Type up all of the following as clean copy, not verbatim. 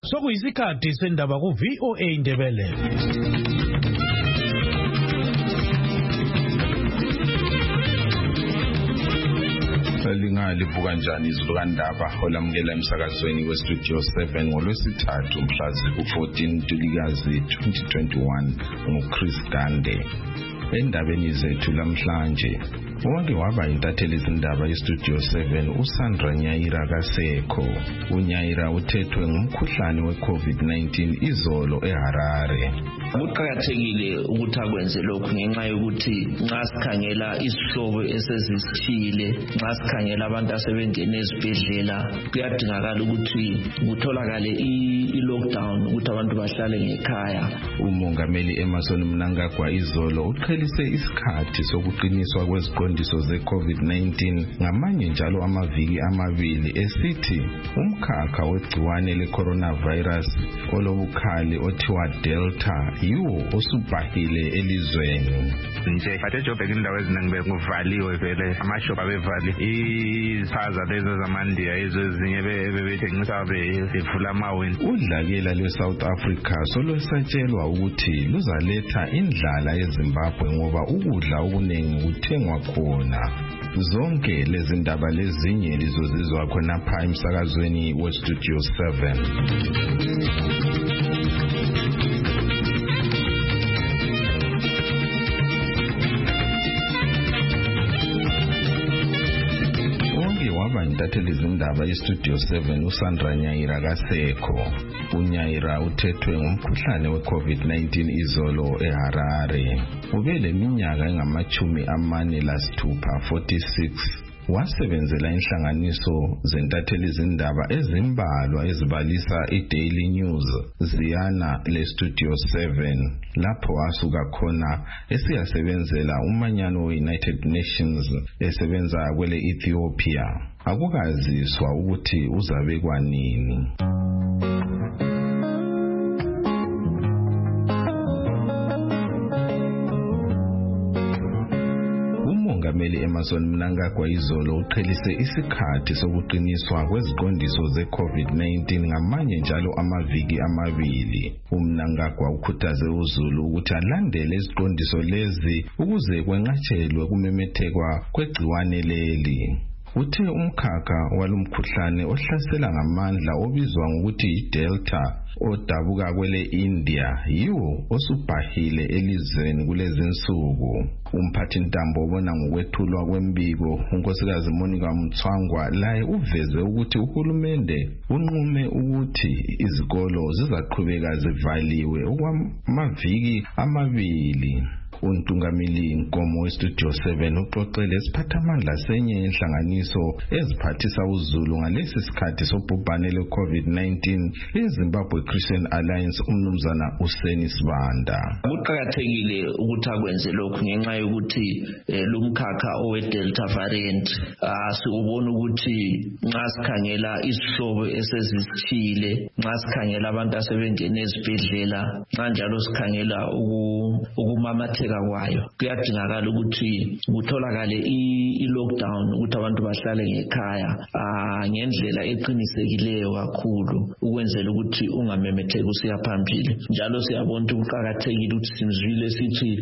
Sokuyisikhathi sendaba ku VOA Indebele. Livuka njani izulu kandaba olamukela emsakazweni westudio 7 ngolwesithathu mhla ku-14 Ntulikazi 2021 nguChris Gande. Endabeni zethu lamhlanje wake waba intatheli izindaba yestudio 7 uSandra Nyaira kaSekho. uNyaira uthethwe ngumkhuhlane weCovid-19 izolo eHarare. Kuqakathekile ukuthi akwenze lokhu ngenxa yokuthi nxa sikhangela isihlobo esezisithile, nxa sikhangela abantu asebengene ezibhedlela, kuyadingakala ukuthi kutholakale i-lockdown ukuthi abantu bahlale ngekhaya. Umongameli Emmerson Mnangagwa izolo uqhelise isikhathi sokuqiniswa kweziqondiso ze-COVID-19 ngamanye njalo amaviki amabili esithi umkhakha wegciwane le-coronavirus olobukhali othiwa Delta yiwo osubhahile elizweni. Nje bathe Joburg indawo eziningi bekuvaliwe vele, amashopu abevali, izaza lezo zamandiya ezinye bebethengisa bevula amawindi. Udlakela lwe-South Africa solwesatshelwa ukuthi luzaletha indlala eZimbabwe ngoba ukudla okuningi kuthengwa khona. Zonke lezi ndaba lezinye lizozizwa khonapha emsakazweni westudio 7. Intatheli izindaba yestudio 7 uSandra Nyaira kaSekho. uNyaira uthethwe ngumkhuhlane weCovid-19 izolo eHarare. Ubeleminyaka engama-46, 46. Wasebenzela inhlanganiso zentatheli izindaba ezimbalwa ezibalisa iDaily News ziyana lestudio 7 lapho wasuka khona esiyasebenzela umanyano we-United Nations esebenza kwele Ethiopia. Akukaziswa ukuthi uzabekwa nini. Umongameli Emmerson Mnangagwa izolo uqhelise isikhathi sokuqiniswa kweziqondiso ze-COVID-19 ngamanye njalo amaviki amabili. uMnangagwa ukhuthaze uZulu ukuthi alandele iziqondiso lezi ukuze kwenqatshelwe kumemethekwa kwegciwane leli. Uthe umkhakha walumkhuhlane ohlasela ngamandla obizwa ngokuthi iDelta odabuka kwele India yiwo osubhahile elizweni kulezi insuku. Umphathintambo obona ngokwethulwa kwembiko unkosikazi Monica Mthwangwa laye uveze ukuthi uhulumende unqume ukuthi izikolo zizaqhubeka zivaliwe okwamaviki amabili. Untungameli Nkomo westudio 7 uxoxele isiphathamandla senye inhlanganiso eziphathisa uZulu ngalesi sikhathi sobhubhane le-COVID-19 eZimbabwe Christian Alliance umnumzana uSeni Sibanda. Kuqakathekile ukuthi akwenze lokhu ngenxa yokuthi lumkhakha owe-Delta variant sikubona ukuthi nxa sikhangela isihlobo esezisithile, nxa sikhangela abantu asebengene ezibhedlela, nxa njalo sikhangela ukumamatheka kwayo, kuyadingakala ukuthi kutholakale i-lockdown ukuthi abantu bahlale ngekhaya ngendlela eqinisekileyo kakhulu ukwenzela ukuthi ungamemetheki usiya phambili. Njalo siyabona ukuthi kuqakathekile ukuthi simzwile sithi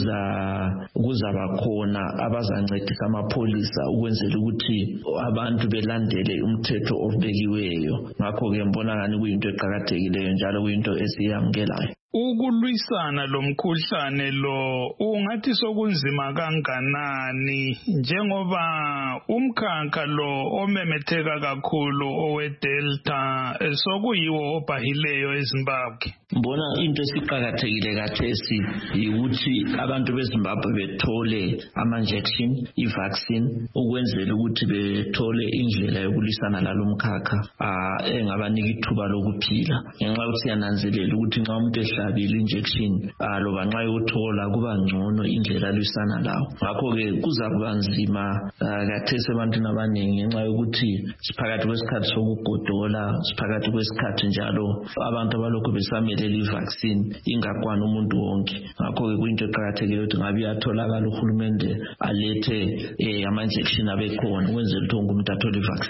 kuzaba khona abazancedisa amapholisa ukwenzela ukuthi abantu belandele umthetho obekiweyo. Ngakho-ke mbona ngani kuyinto eqakathekileyo njalo kuyinto esiyamukelayo. Ukulwisana lomkhuhlane lo ungathi sokunzima kanganani njengoba umkhakha lo omemetheka kakhulu oweDelta sokuyiwo obhahileyo eZimbabwe? Mbona into esiqakathekile kathesi ukuthi abantu beZimbabwe bethole ama-injection, i-vaccine ukwenzela ukuthi bethole indlela yokulwisana lalomkhakha engabanika ithuba lokuphila. Ngenxa yokuthi siyananzelela ukuthi nxa umuntu ehlabile injection loba nxa yothola kuba ngcono indlela alwisana lawo. Ngakho-ke kuzakuba nzima kathesi ebantwini abaningi ngenxa yokuthi siphakathi kwesikhathi sokugodola, siphakathi kwesikhathi njalo abantu abalokhu besamele i-vaccine ingakwana umuntu wonke. Ngakho-ke kuyinto eqakathekile ukuthi ngabe iyatholakala uhulumende alethe ama-injection abekhona ukwenzela ukuthi wonke umuntu athole i-vaccine.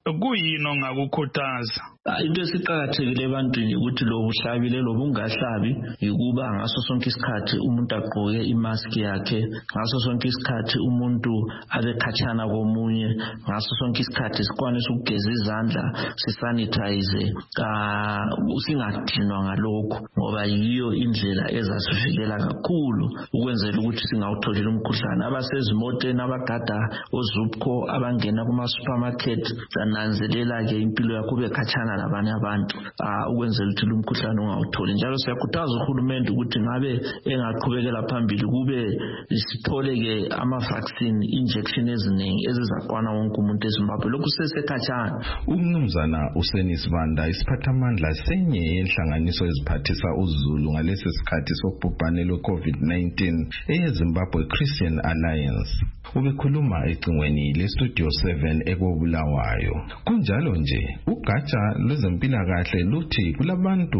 kuyini ongakukhuthaza? Into esiqakathekile ebantwini ukuthi lo buhlabile lo bungahlabi ukuba ngaso sonke isikhathi umuntu agqoke imask yakhe, ngaso sonke isikhathi umuntu abe khatshana komunye, ngaso sonke isikhathi sikwanise ukugeza izandla, sisanitize, singadinwa ngalokho ngoba yiyo indlela ezasivikela kakhulu ukwenzela ukuthi singawutholeli umkhuhlane. Abasezimoteni abagada oZupco abangena kuma supermarket zananzelela ke impilo yakho bekhatshana labanye abantu ukwenzela ukuthi lumkhuhlane ungawutholi. Njalo siyakhuthaza uhulumende ukuthi ngabe engaqhubekela phambili kube sithole ke ama-vaccine injection eziningi ezizakwana wonke umuntu eZimbabwe. Lokhu sesekhatshana. Umnumzana uSenisibanda isiphathamandla senye yenhlanganiso eziphathisa uZulu ngalesi sikhathi sobhubhane lwe-COVID-19 eyeZimbabwe Christian Alliance. Ubekhuluma ecingweni leStudio 7 eKobulawayo. Kunjalo nje ugatsha lwezempilakahle luthi kulabantu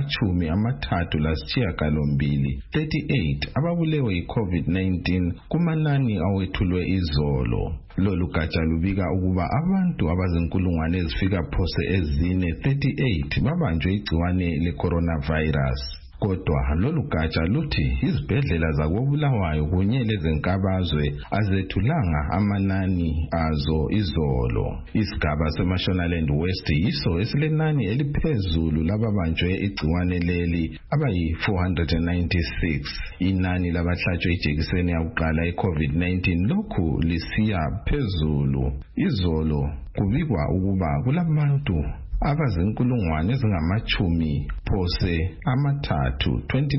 abangama-38 ababulewe yi-COVID-19 kumanani awethulwe izolo. Lolu gatsha lubika ukuba abantu abazinkulungwane ezifika phose ezine 38 babanjwe igciwane le-coronavirus. Kodwa lolu gatsha luthi izibhedlela zakoBulawayo kunye lezenkabazwe azethulanga amanani azo izolo. Isigaba seMashonaland West yiso esilenani eliphezulu lababanjwe igciwane leli abayi-496. Inani labahlatshwe ijekiseni yakuqala i-COVID-19 lokhu lisiya phezulu. Izolo kubikwa ukuba kulabantu abazinkulungwane ezingama-10 phose amathathu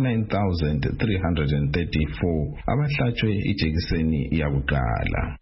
29,334 abahlatshwe ijekiseni yakuqala.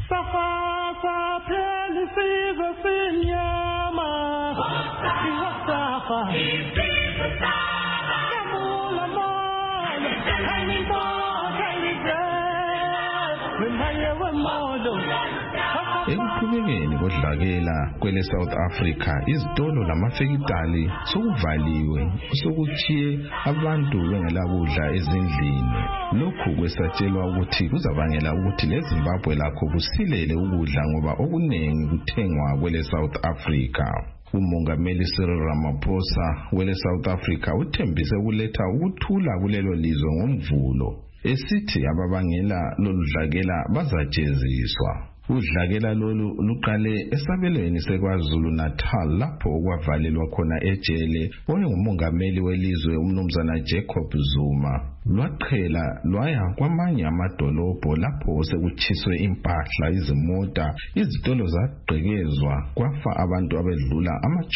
Ekuqhubekeni kodlakela kwele South Africa, izitolo lamafekitali sokuvaliwe sokuchiye abantu bengelakudla ezindlini. Lokhu kwesatshelwa ukuthi kuzabangela ukuthi leZimbabwe lakho kusilele ukudla ngoba okuningi kuthengwa kwele South Africa. Umongameli Cyril Ramaphosa wele South Africa uthembise ukuletha ukuthula kulelo lizwe ngomvulo, esithi ababangela loludlakela bazajeziswa. Udlakela lolu luqale esabelweni seKwaZulu Natal lapho okwavalelwa khona ejele oyengumongameli welizwe umnumzana Jacob Zuma. Lwaqhela lwaya kwamanye amadolobho lapho sekuchiswe impahla, izimota, izitolo zagqekezwa, kwafa abantu abedlula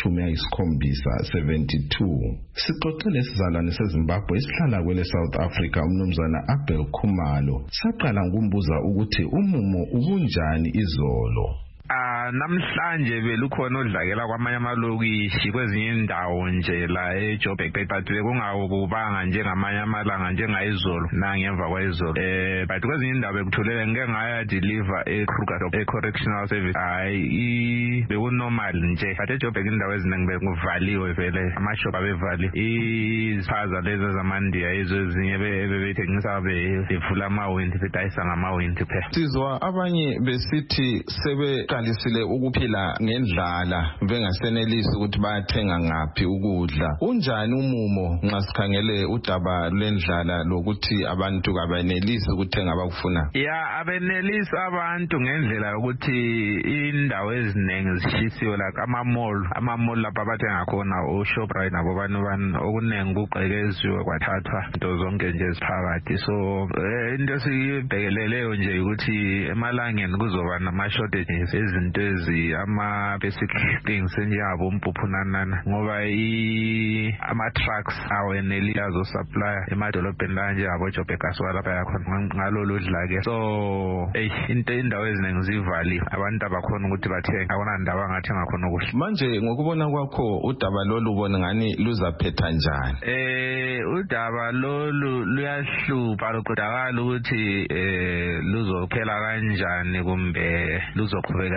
72. Sixoxele isizalwane seZimbabwe esihlala kwele South Africa umnumzana Abel Khumalo. Saqala ngokumbuza ukuthi umumo ubunjani izolo. Namhlanje belukhona odlakela kwamanye amalokishi kwezinye indawo nje la eJoburg, but bekungawubanga njengamanye amalanga njengayizolo nangemva kwayizolo. But kwezinye indawo bekuthulele ngeke ngaya deliver eKruger correctional service. Hayi bekunormal nje, but eJoburg indawo eziningi bekuvaliwe vele, amashop abevali, izipaza lezi zamandiya ezinye bebethengisa bevula amawindi, bedayisa ngamawindi phela. Sizwa abanye besithi sebeqalisile ukuphila ngendlala bengasenelisi ukuthi bayathenga ngaphi ukudla. Unjani umumo nxa sikhangele udaba lwendlala lokuthi abantu kabenelisi ukuthenga abakufuna? Abenelisi abantu ngendlela ukuthi indawo eziningi zishisiwe, like ama-mall lapha abathenga khona uShoprite nabobani okuningi kuqekeziwe kwathathwa into zonke nje ziphakathi. So into esibhekeleleyo nje ukuthi emalangeni kuzoba nama-shortages ezinto ama-basic things njengabo umpuphu nanana, ngoba ama-trucks aweneli azosupply emadolobheni la njengabo Joburg lapha yakhona ngalolu dlake. So indawo eziningi zivaliwe, abantu abakhona ukuthi bathenge, akuna ndawo angathenga khona ukudla. Manje ngokubona kwakho udaba lolu ubona ngani luzaphetha njani? Udaba lolu luyahlupha, luqedakala ukuthi luzophela kanjani kumbe luzoqhubeka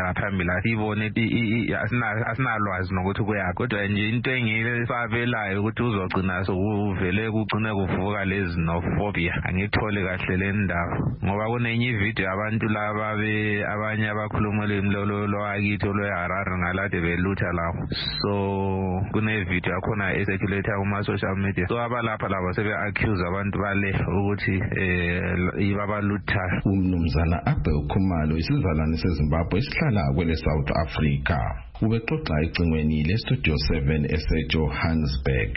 ukuqhubeka phambili asibone asinalwazi nokuthi kuya kodwa nje into engiyisabelayo ukuthi uzogcina sokuvele kugcine kuvuka lezi xenophobia angithole kahle le ndaba ngoba kunenye ivideo abantu laba abanye abakhuluma lemlolo wakithi olweHarare ngalade belutha lapho so kune video yakhona eseculator kuma social media so abalapha labo sebe accuse abantu bale ukuthi ibabalutha. Umnumzana Abel Khumalo isizalwane seZimbabwe esihlala kwele South Africa ubexoxa ecingweni le Studio 7 eseJohannesburg.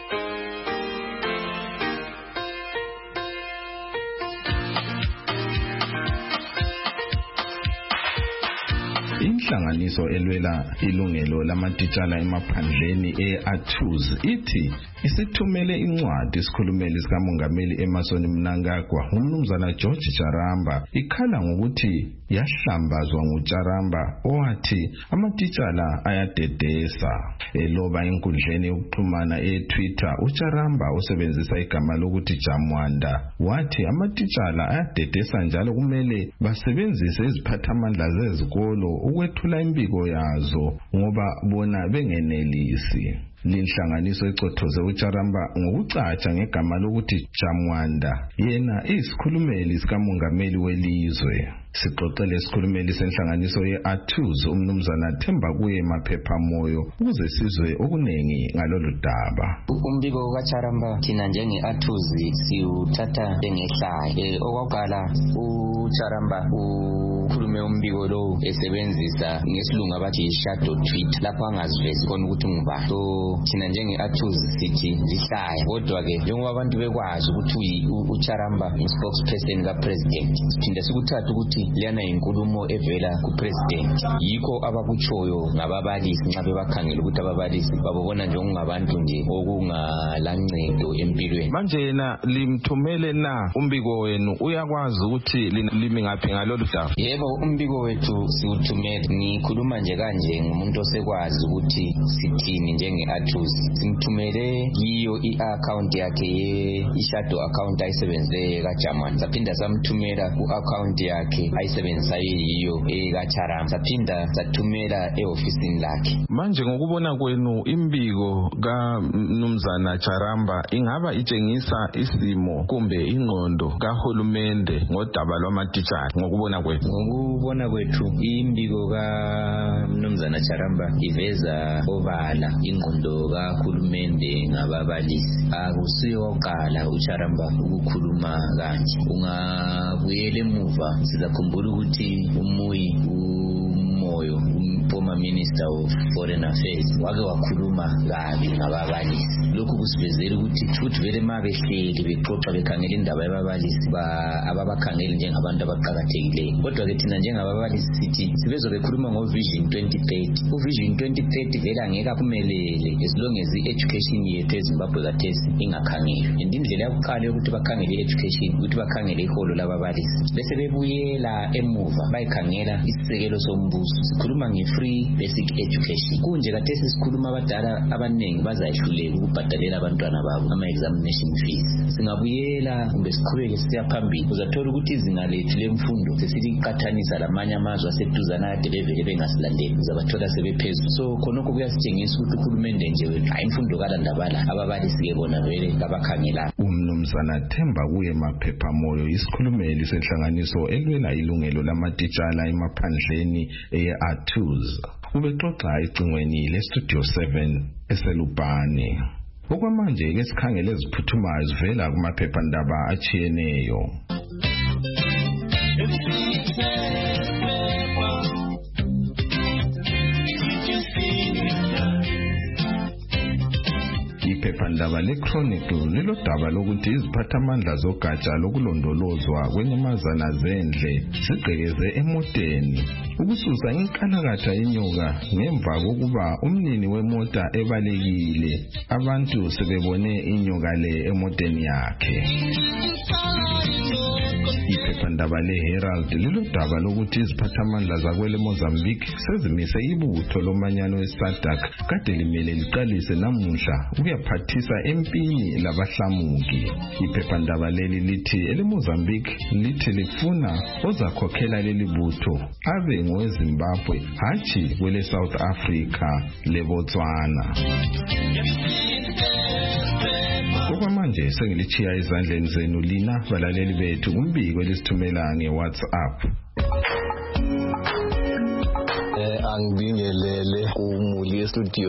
Inhlanganiso elwela ilungelo lamatitshala emaphandleni eAthuzi ithi isithumele incwadi isikhulumeli sikamongameli Emmerson Mnangagwa umnumzana George Charamba ikhala ngokuthi yahlambazwa nguCharamba owathi amatitshala ayadedesa. Eloba enkundleni yokuxhumana eTwitter uCharamba usebenzisa igama lokuthi Jamwanda wathi amatitshala ayadedesa njalo kumele basebenzise iziphathamandla zezikolo ukwethula impiko yazo ngoba bona bengenelisi. Linhlanganiso ecothoze uCharamba ngokucatsha ngegama lokuthi Jamwanda yena isikhulumeli sikamongameli welizwe. Sixoxele isikhulumeli senhlanganiso yeAthuzi umnumzana Themba kuye maphepha moyo ukuze sizwe okunengi ngalolu daba. Umbiko kaCharamba thina njengeAthuzi siuthatha njengehlaya. Okwaqala uCharamba ukhulume umbiko lo esebenzisa ngesilungu abathi shadow tweet lapho angazivezi khona ukuthi ngubani. So thina njengeAthuzi sithi lihlaya kodwa ke njengoba abantu bekwazi ukuthi uCharamba spokesperson kapresident sithinda sikuthatha ukuthi lena inkulumo evela kupresident yikho abakutshoyo ngababalisi nxa bebakhangela ukuthi ababalisi babona njengokungabantu nje okungalancedo empilweni. Manje yena limthumele na umbiko wenu uyakwazi ukuthi limi ngaphi ngalolu daba? Yebo umbiko wethu siuthumele ngikhuluma nje kanje ngumuntu osekwazi ukuthi sithini njengeAthuzi simthumele yiyo i-account yakhe i-shadow account ayisebenzise kaJamani saphinda samthumela ku-account yakhe ayisebenzisa yiyo kaCharamba saphinda sathumela eofisini lakhe. Manje ngokubona kwenu imbiko kaMnumzana Charamba ingaba itshengisa isimo kumbe ingqondo kahulumende ngodaba lwamatitshala ngokubona kwethu? Ngokubona kwethu imbiko kaMnumzana Charamba iveza obala ingqondo kahulumende ngababalisi. Akusiyo oqala uCharamba ukukhuluma kanje. Ungabuyela emuva sizakhumbula ukuthi umoyo former minister of foreign affairs wake wakhuluma kabi ngababalisi. Lokhu kusivezela ukuthi futhi vele mabehleli bexoxa bekhangela indaba yababalisi ababakhangeli njengabantu abaqhakathekileyo. Kodwa ke thina njengababalisi sithi sibezo bekhuluma ngovision 2030. Uvision 2030 vele angeke aphumelele as long as education yethu eZimbabwe kathesi ingakhangelwa. Indlela yokuqala ukuthi bakhangele education ukuthi bakhangele iholo lababalisi bese bebuyela emuva bayikhangela isisekelo sombuso. Sikhuluma nge-free basic education. Kunje kathesi sikhuluma abadala abaningi bazayihluleka ukubhadalela abantwana babo ama-examination fees. Singabuyela kumbe siqhubeke siya phambili uzathola ukuthi izinga lethu lemfundo sesiliqathanisa lamanye amazwe aseduzana ade bevele bengasilandeli uzabathola sebephezulu. So khonokho kuyasitshengisa ukuthi uhulumende nje wethu hayi imfundo kalandabala ababalisi-ke bona vele kabakhangela. Umnumzana Themba kuye maphepha moyo isikhulumeli senhlanganiso elwela ilungelo lamatitshala emaphandleni eAthuzi ubexoxa ecingweni le Studio 7 eselubhani. Okwamanje ke sikhangele eziphuthumayo zivela kumaphephandaba achiyeneyo. Iphephandaba leChronicle lilodaba lokuthi iziphathamandla zogatsha lokulondolozwa kwenyamazana zendle sigqekeze emoteni ukususa inkalakatha yenyoka ngemva kokuba umnini wemota ebalekile abantu sebebone inyoka le emoteni yakhe. Iphephandaba leHerald lilodaba lokuthi iziphathamandla zakwele Mozambique sezimise ibutho lomanyano weSADC kade limele liqalise namuhla ukuyaphathisa empini labahlamuki. Iphephandaba leli lithi eleMozambique lithi lifuna ozakhokhela leli butho abe ngoweZimbabwe hatshi kwele South Africa leBotswana. Okwamanje sengilichiya ezandleni zenu lina balaleli bethu umbiko elisithumela ngeWhatsApp. Angibingelele kumuli Studio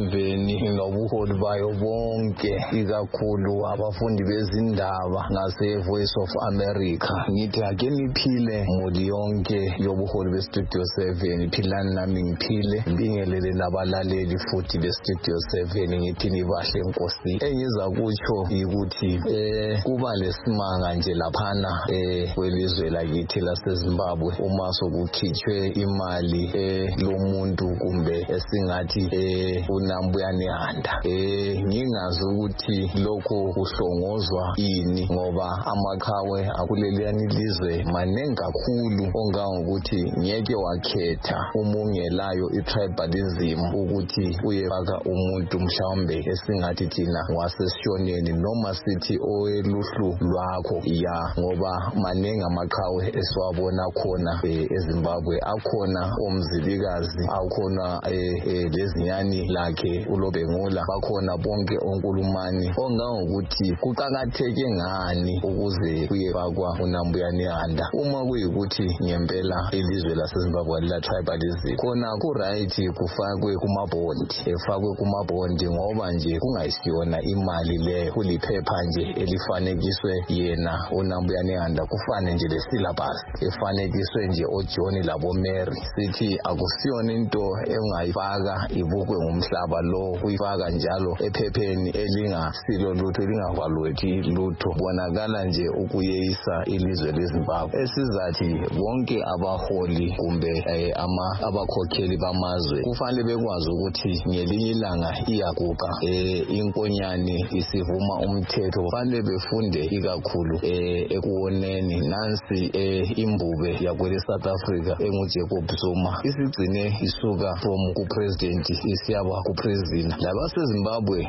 7 nobuholi bayo bonke ikakhulu abafundi bezindaba ngase Voice of America. Ngithi ake niphile muli yonke yobuholi beStudio 7, philani nami ngiphile. Ngibingelele nabalaleli futhi beStudio 7 ngithi nibahle Nkosi. Engiza kutsho ukuthi kuba lesimanga nje laphana kwelizwe lakithi laseZimbabwe uma sokukhitshwe imali lomuntu kumbe esingathi uNambuyane Handa. Ngingazi ukuthi lokho kuhlongozwa ini ngoba amakhawe akuleliyani ilizwe manengi kakhulu ongangokuthi ngeke wakhetha umungelayo itribalism ukuthi uyefaka umuntu mhlawumbe esingathi thina wasesishoneni noma sithi oweluhlu lwakho ya ngoba manengi amakhawe esiwabona khona eZimbabwe akhona omzilikazi akhona lezinyani lakhe uLobengula bakhona bonke onkulumani ongangokuthi kuqakatheke ngani ukuze kuyefakwa uNambuyane Handa uma kuyikuthi ngempela ilizwe laseZimbabwe la tribalism khona ku right kufakwe kumabhondi efakwe kumabhondi ngoba nje kungayisiyona imali le kuliphepha nje elifanekiswe yena uNambuyane Handa kufane nje le syllabus efanekiswe nje oJohn labo Mary sithi akusiyona into engayifaka ibukwe ngumhlaba lo uyifaka njalo ephepheni elingasilo lutho elingavalwethi lutho bonakala nje ukuyeyisa ilizwe leZimbabwe esizathi bonke abaholi kumbe abakhokheli bamazwe kufanele bekwazi ukuthi ngelinye ilanga iyaguga inkonyane isivuma umthetho kufanele befunde ikakhulu ekuwoneni nansi imbube yakwele South Africa enguJacob Zuma isigcine isuka from kupresident isiyaba kupresident labaseZimbabwe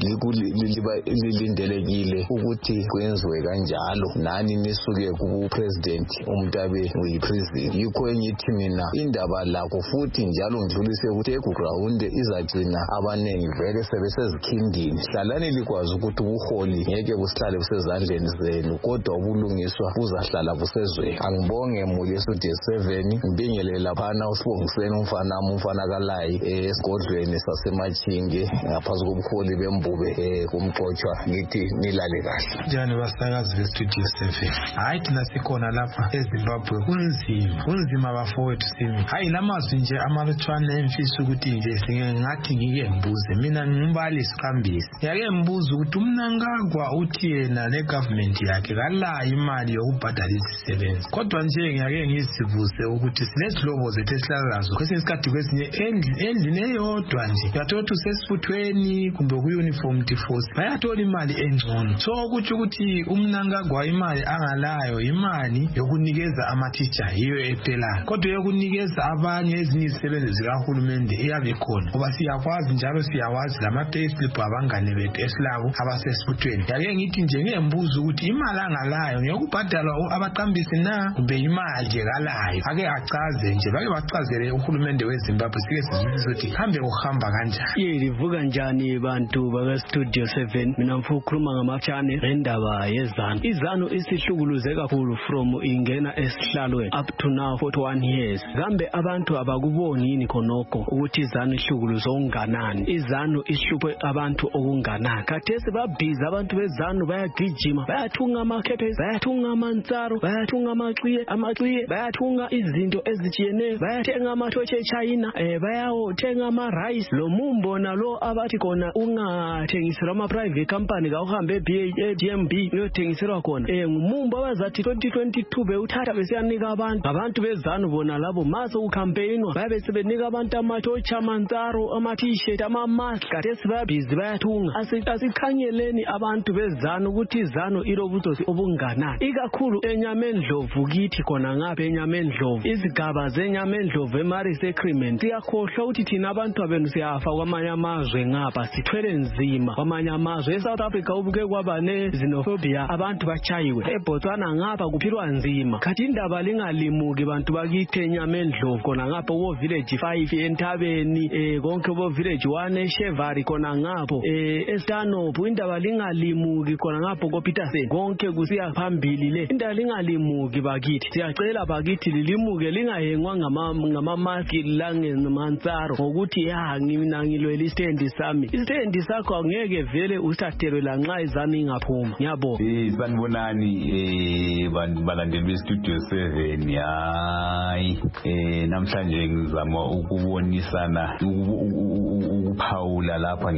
lilindelekile ukuthi kwenziwe kanjalo nani nisuke kupresident umntabe uyipresident yikho engithi mina indaba lakho futhi njalo ngidlulise ukuthi eground izagcina abanengi vele sebesezikhindini hlalani likwazi ukuthi ubuholi ngeke busihlale busezandleni zenu kodwa ubulungiswa buzahlala busezweni. Angibonge muli Studio 7 ngibingelele laphana usibongiseni umfana kaLayi esigodlweni saseMachinge ngaphansi kobuholi bembube kumxoxwa ngithi nilale kahle. Njani basakazi beStudio 7? Hayi thina sikhona lapha eZimbabwe kunzima bafowethu simi. Hayi lamazwi nje amalutshwana emfisa ukuthi nje singathi ngike ngibuze mina ngumbalisi kaMbisi. Yake ngibuza ukuthi uMnangagwa uthi yena le government yakhe kalayo imali yokubhadala izisebenzi. Kodwa nje ngiyake ngizivuse ukuthi sinezilobo zethu esihlalazo kwesinye isikhathi kwesinye endlini eyodwa nje uyathola usesifuthweni kumbe ku-uniform force bayathola imali engcono. So ukuthi uMnangagwa imali angalayo imali yokunikeza ama-teacher yiyo ephelayo kodwa yokunikeza abanye ezinye izisebenzi zikahulumende iyabe khona ngoba siyakwazi njalo siyawazi lama-payslip abangane bethu esilabo abasesifuthweni. Yake ngithi nje ngiyembuza ukuthi imali angalayo ngeyokubhadala abaqambisi na kumbe imali nje kalayo ake achaze nje bake bachazele uhulumende weZimbabwe sike sizwisise ukuthi hambe kuhamba kanjani. Livuka njani bantu baka Studio 7 mina mfuna ukukhuluma ngamachane ngendaba yeZanu. iZanu isihlukuluze kakhulu from ingena esihlalweni up to now 41 years. Kambe abantu abakuboni yini khonokho ukuthi iZanu ihlukuluze okunganani iZanu ihluphe abantu okunganani. Khathesi babhiza abantu beZanu bayagijima bayathunga amakhephe bayathunga amantsaro bayathunga amaciye bayathunga izinto ezitshiyeneyo bayathenga amathotshe eChina bayawothenga ama-rice lo mumbona lo abathi khona ungathengiselwa ama-private company kawuhambe eBHMB uyothengiselwa khona ngumumbo abazathi 2022 bewuthatha besiyanika abantu beZanu bona labo maso ukhampeyinwa bayabe sebenika abantu amathotshe amantsaro ama-t-shirt ama-mask khathesi bayabhizi bayathunga. Asikhangeleni abantu beZanu ukuthi iZanu ilobudosi obunganani ikakhulu eNyamendlovu kithi khona ngapha eNyamendlovu izigaba zeNyamendlovu eMaris eCrement siyakhohlwa ukuthi thina abantu abenu siyafa kwamanye amazwe ngapha sithwele nzima kwamanye amazwe eSouth Africa ubuke kwaba nezinophobia abantu bachayiwe eBotswana ngapha kuphilwa nzima khathi indaba lingalimuki bantu bakithi enyama endlovu kona ngapha wo village 5 entabeni konke bo village 1 eShevari kona ngapho eStanhope indaba lingalimuki kona ngapho koPeterson konke kusiya phambili le indaba lingalimuki bakithi siyacela bakithi lilimuke lingahengwa ngamaski langemantsaro ngokuthi mina ngilwela istand sami istand sakho angeke vele usathelwe lanxa izami ingaphuma ngiyabona sanibonani balandeli bestudio 7 hayi namhlanje ngizama ukubonisana ukuphawula lapha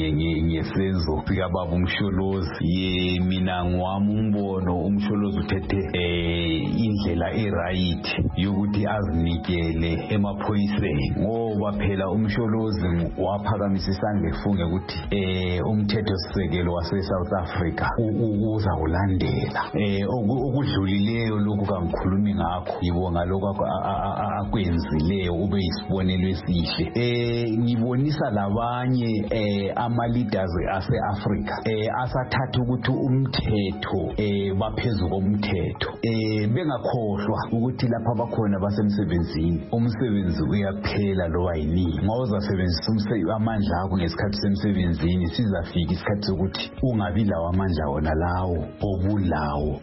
ngesenzo sikababa uMsholozi mina ngwami umbono uMsholozi uthethe indlela right yokuthi azinikele emaphoyiseni ngoba phela uMsholozi waphakamisa isandla efunge ukuthi umthetho sisekelo wase South Africa uza ulandela okudlulileyo lokhu kangikhulumi ngakho ngibonga lokho akwenzileyo ube isibonelo esihle ngibonisa labanye ama leaders ase-Africa asathatha ukuthi umthetho baphezulu komthetho bengakhohlwa ukuthi lapha bakhona basemsebenzini umsebenzi uyaphela loba yini mawuzasebenzisa amandla akho ngesikhathi semsebenzini sizafika isikhathi sokuthi ungabi lawo amandla wona lawo obulawo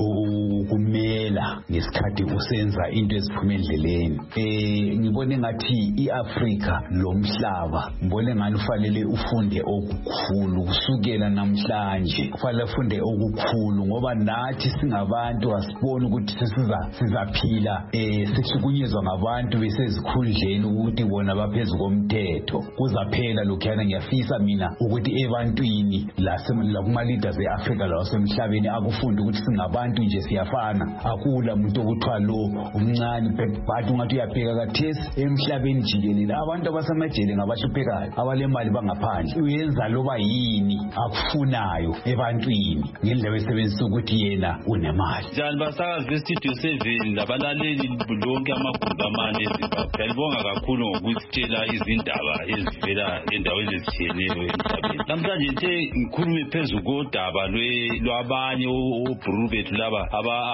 ukumela ngesikhathi usenza into eziphuma endleleni ngibone ngathi iAfrica lomhlaba ngibone ngani ufanele ufunde okukhulu kusukela namhlanje kufanele ufunde okukhulu ngoba nathi singabantu asiboni ukuthi sizaphila sihlukunyezwa ngabantu besezikhundleni ukuthi bona baphezulu komthetho kuzaphela lokhuyana ngiyafisa mina ukuthi ebantwini lakuma leaders eAfrica lasemhlabeni akufunde ukuthi singabantu nje siyafana akula umuntu okuthiwa lo umncane but ungathi uyabheka kathesi emhlabeni jikelele abantu abasemajele ngabahluphekayo abalemali bangaphandle uyenza loba yini akufunayo ebantwini ngendlela esebenzisa ukuthi yena unemali njani basakazi bestudio 7 labalaleli lonke amagumbi amane eZimbabwe ngiyabonga kakhulu ngokusitshela izindaba ezivela endaweni ezitshiyeneyo emhlabeni namhlanje nje ngikhulume phezulu kodaba lwabanye obhuru bethu laba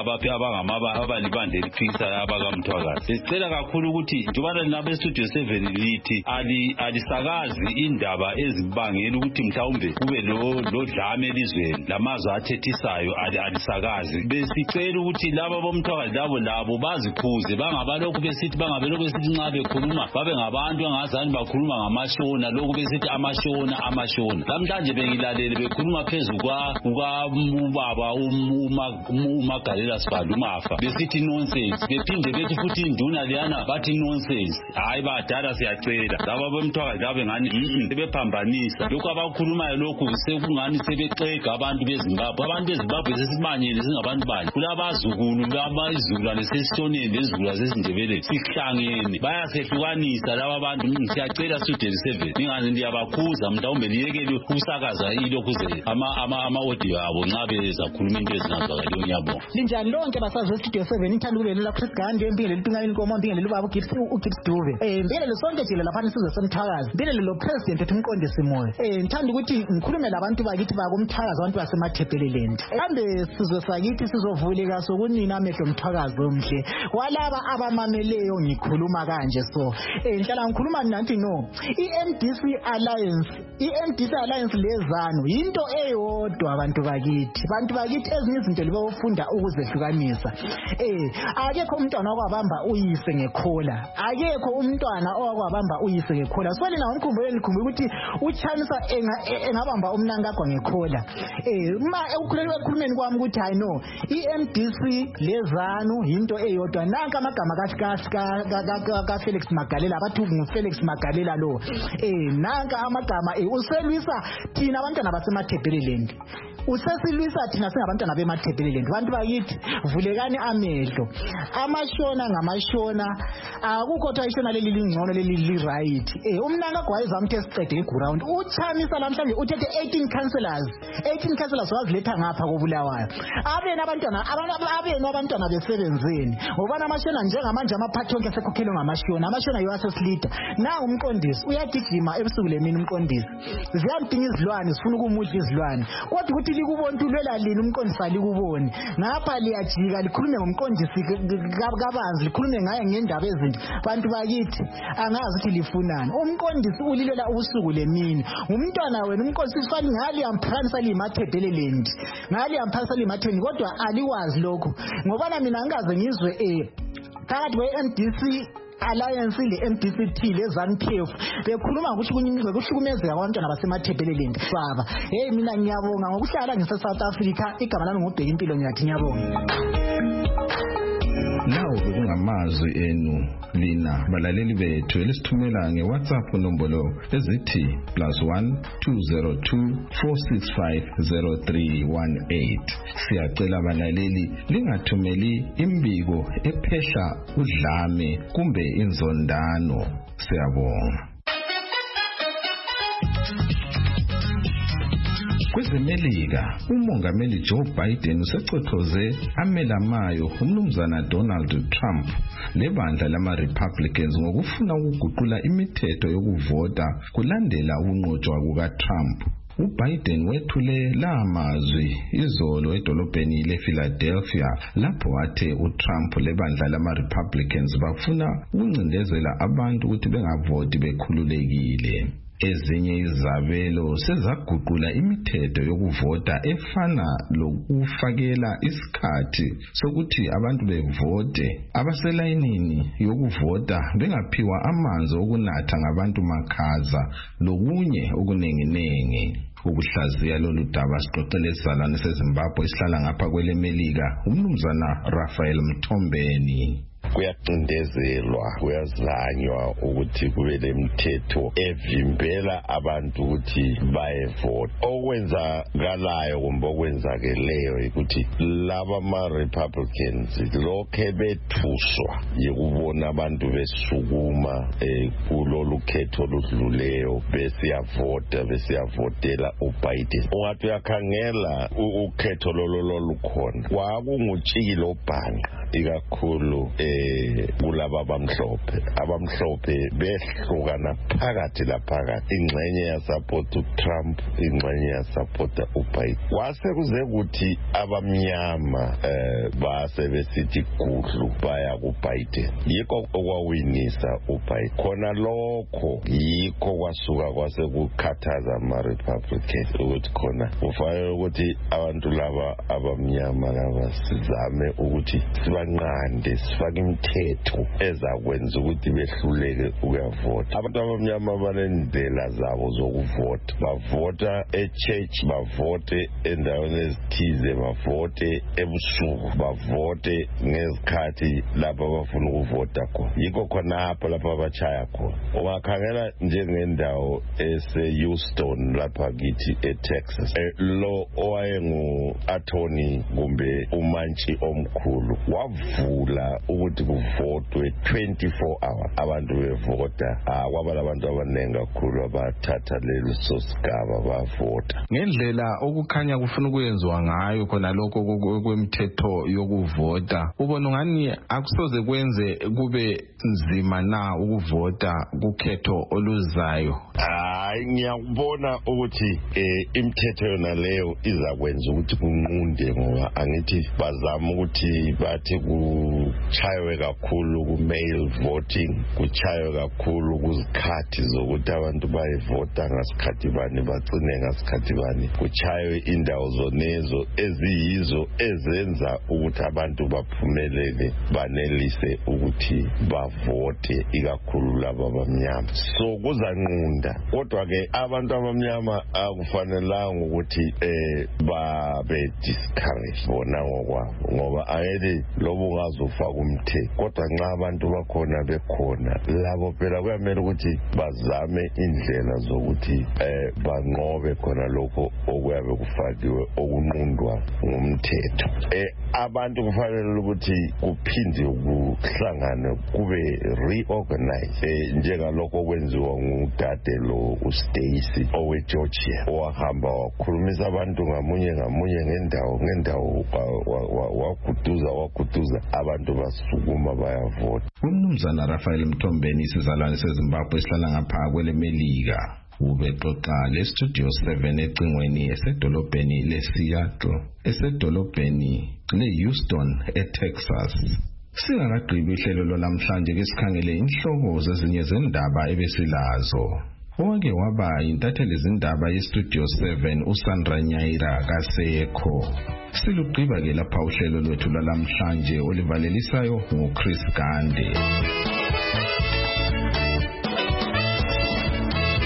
abalibandla eliphikisa abakamthwakazi sicela kakhulu ukuthi njengoba nabe studio 7 lithi alisakazi indaba ezibangela ukuthi mhlawumbe kube lo dlame elizweni lamazwe athethisayo alisakazi besicela ukuthi laba bomthwakazi labo bazikhuze bangabalokhu besithi nxa bekhuluma babe ngabantu angazani bakhuluma ngamashona lokhu besithi amashona namhlanje bengilalele bekhuluma phezulu ubaba uMagalela Sibanda uMafa besithi nonsense bephinde bethi futhi induna leyana bathi nonsense hayi badala siyacela laba bomthwakazi laba ngani sebephambanisa lokho abakhulumayo lokhu sekungani sebexega abantu beZimbabwe sesibanyele singabantu bani kulabazukulu izizulwane sesishoneni lezizulwane zesindebele sihlangene bayasehlukanisa laba bantu siyacela studio 7 ningazi ndiyabakhuza mhlawumbe liyekele ukusakaza ilokhuze ama-audio abo nxa bezakhuluma into ezingazwakaliyo ngiyabonga linjani lonke basazi studio 7 ngithanda ukubelela kuSigande empilele liPingane inkomo empilele ubaba uGibbs Dube mbelele sonke jile lapha isizwe semthakazi mbelele lo president ethi umqondisi moyo ngithanda ukuthi ngikhulume labantu bakithi bakumthakazi abantu basemaThebeleland kambe sizwe sakithi sizovuleka sokunina amehlo umthakazi omhle walaba abamameleyo ngikhuluma kanje so ngihlala ngikhuluma nathi no iMDC Alliance lezano into eyodwa abantu bakithi ezinye izinto libofunda ukuzehlukanisa akekho umntwana okwabamba uyise ngekhola akekho umntwana okwabamba uyise ngekhola so lina ngikhumbule ukuthi uChanisa engabamba umnankagwa ngekhola ma ekukhulumeni kwami ukuthi hayi no iMDC lezano into eyodwa nanka amagama ka Felix Magalela abathi nguFelix Magalela lo nanka amagama uselwisa thina abantwana basemaThebeleland usesilwisa thina singabantwana bemathebeleleni. Bantu bakithi vulekani amehlo. Amashona ngamashona akukho thayishona leli lingcono leli li-right. Umnanga gwayeza umthe siqede iground uchamisa namhlanje uthethe 18 councillors waziletha ngapha koBulawayo. Abena abantwana besebenzeni ngobana amashona njengamanje amaphathonke asekhokhelwe ngamashona. Amashona yiwasesilida na umqondisi uyagijima ebusuku lemini umqondisi ziyamdinga izilwane zifuna ukumudla izilwane kodwa ukuthi likubontu lwela lini umqondisi alikuboni ngapha liyajika likhulume ngomqondisi kabanzi likhulume ngaye ngendaba ezinto. Bantu bakithi angazi ukuthi lifunani. Umqondisi ulilela ubusuku lemini umntwana wena umqondisi fani ngali yamphanisa limathebelelendi ngali yamphanisa limatheni kodwa aliwazi lokho ngoba mina ngikaze ngizwe phakathi kwe-MDC Alliance le-MDCT le-ZANU-PF bekhuluma ngokuhlukumezeka kwabantwana basemathebeleleni baba. Mina ngiyabonga ngokuhlala ngise-South Africa. Igama lami ngubheka impilo ngiyathi ngiyabonga. Lawo bekungamazwi enu lina balaleli bethu elisithumela ngeWhatsApp nombolo ezithi +1 202 465 0318. Siyacela balaleli lingathumeli imbiko ephehla udlame kumbe inzondano. Siyabonga. KwezeMelika umongameli Joe Biden usecothoze amelamayo umnumzana Donald Trump lebandla lama-Republicans ngokufuna ukuguqula imithetho yokuvota kulandela ukunqotshwa kukaTrump. uBiden wethule lamazwi izolo edolobheni lePhiladelphia lapho athe uTrump lebandla lama-Republicans bafuna ukuncindezela abantu ukuthi bengavoti bekhululekile. Ezinye izabelo sezaguqula imithetho yokuvota efana lokufakela isikhathi sokuthi abantu bevote abaselayinini yokuvota bengaphiwa amanzi okunatha ngabantu makhaza lokunye okunenginengi. Ukuhlaziya lolu daba siqoqele isizalwane seZimbabwe isihlala ngapha kweleMelika umnumzana Raphael Mthombeni. Kuyacindezelwa kuyazanywa ukuthi kube lemithetho evimbela abantu ukuthi bayevota. Okwenzakalayo kumbe okwenzakeleyo ukuthi laba ma-Republicans lokhe bethuswa yikubona abantu besukuma kulolu khetho oludluleyo besiyavotela uBiden. Ungathi uyakhangela ukhetho lolo lukhona kwakungutshikile obhanqa ikakhulu kulaba abamhlophe behlukana phakathi laphakathi. Ingxenye yasapota uTrump, ingxenye yasapota uBiden. Kwase kuze ukuthi abamnyama base besithi gudlu baya kuBiden. Yikho okwawinisa uBiden. Khona lokho yikho kwasuka kwase kukhathaza ama-Republicans ukuthi khona kufanele ukuthi abantu laba abamnyama laba sizame ukuthi sibanqande sifake imithetho ezakwenza ukuthi behluleke ukuyavota. Abantu abamnyama banendlela zabo zokuvota. Bavota e-church, bavote endaweni ezithize, bavote ebusuku, bavote ngezikhathi lapho abafuna ukuvota khona. Yikho khonapho lapho abachaya khona. Ungakhangela njengendawo ese-Houston lapha kithi eTexas. Lo owayengu-attorney kumbe umantshi omkhulu wavula ukuthi kuvotwe 24 hours abantu bevota. Kwaba labantu abaningi kakhulu abathatha leso sigaba bavota. Ngendlela okukhanya kufuna ukuyenziwa ngayo khona lokho kwemithetho yokuvota, ubona ngani akusoze kwenze kube nzima na ukuvota kukhetho oluzayo? Ngiyakubona ukuthi imithetho yona leyo izakwenza ukuthi kunqunde, ngoba angithi bazama ukuthi bathi kuchaywe kakhulu ku-mail voting, kuchaywe kakhulu kuzikhathi zokuthi abantu bayevota ngasikhathi bani bagcine ngasikhathi bani, kuchaywe indawo zonezo eziyizo ezenza ukuthi abantu baphumelele banelise ukuthi bavote ikakhulu laba abamnyama. So kuzanqunda, kodwa ke abantu abamnyama akufanelanga ukuthi babe discouraged bona ngokwabo, ngoba ayeli lobo ungazofaka umthetho kodwa nxa abantu bakhona bekhona labo phela kuyamele ukuthi bazame indlela zokuthi banqobe khona lokho okuyabe kufakiwe okunqundwa ngumthetho. Abantu kufanele ukuthi kuphinde kuhlangane kube reorganize njengalokho okwenziwa ngudade lo uStacy oweGeorgia owahamba wakhulumisa abantu ngamunye ngendawo waguduza abantu basukuma bayavota. Umnumzana Rafael Mtombeni isizalwane seZimbabwe esihlala ngapha kwele Melika ubexoxa leStudio 7 ecingweni esedolobheni leSeattle esedolobheni leHouston eTexas. Singakagqibi ihlelo lomhlanje ke sikhangele inhloko zezinye zendaba ebesilazo. Owake waba intatheli zindaba yeStudio 7 uSandra Nyaira kasekho. Silugqiba ke lapha uhlelo lwethu lwamhlanje olivalelisayo nguChris Gande.